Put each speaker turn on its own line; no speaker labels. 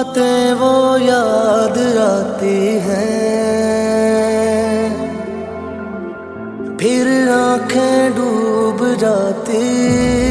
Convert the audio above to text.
बातें वो याद आती हैं, फिर आंखें डूब जाती